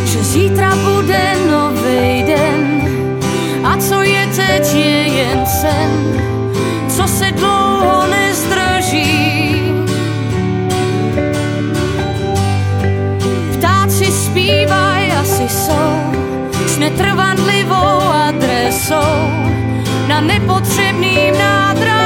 že zítra bude novej den a co je teď je jen sen, co se dlouho nezdrží. Ptáci zpívaj, asi jsou s netrvanlivou adresou na nepotřebným nádraží.